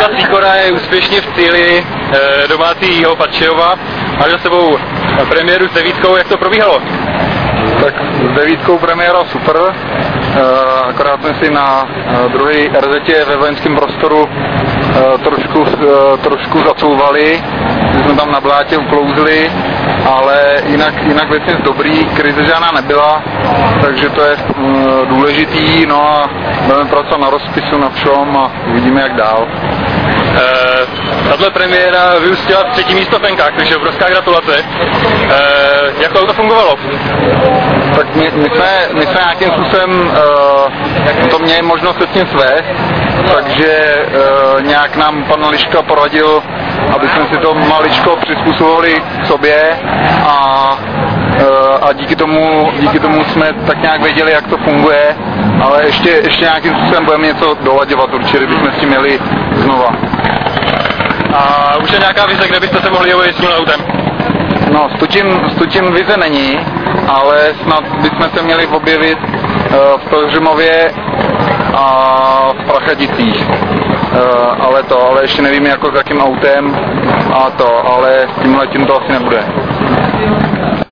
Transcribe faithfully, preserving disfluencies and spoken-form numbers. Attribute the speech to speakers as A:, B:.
A: Honza Sýkora je úspěšně v cíli e, domácího Pačejova. Máš za sebou premiéru s devítkou, jak to probíhalo?
B: Tak s devítkou premiéra super, e, akorát jsme si na e, druhé er zetě ve vojenském prostoru e, trošku, e, trošku zacouvali, jsme tam na blátě uklouzli, ale jinak, jinak věcně dobrý, krize žádná nebyla, takže to je e, důležitý, no a budeme pracovat na rozpisu, na všem a uvidíme jak dál.
A: E, tato premiéra vyústila v třetí místo v Enkách, takže obrovská gratulace. E, jak to fungovalo?
B: Tak my, my, jsme, my jsme nějakým způsobem uh, to měli možnost se s tím svést, takže uh, nějak nám pan Liška poradil, aby jsme si to maličko přizpůsobili k sobě a, uh, a díky tomu, díky tomu jsme tak nějak věděli, jak to funguje, ale ještě, ještě nějakým způsobem budeme něco dolaďovat určitě, bychom s tím měli znova.
A: A už je nějaká vize, kde byste se mohli ujít s tím autem?
B: No, Stučin, Stučin vize není, ale snad bychom se měli objevit uh, v Pelhřimově a v Prachadicích. Uh, ale to, ale ještě nevím jako s jakým autem a to, ale tímhle tím to asi nebude.